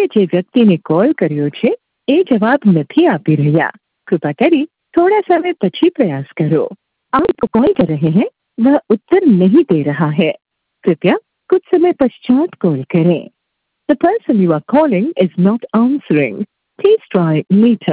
તમે જે વ્યક્તિને કોલ કર્યો છે એ જવાબ નથી આપી રહ્યા। कृपा करी थोड़ा समय પછી प्रयास करो। आप कॉल कर रहे हैं वह उत्तर नहीं दे रहा है, कृपया कुछ समय पश्चात कॉल करें। The person you are calling is not answering. Please try later.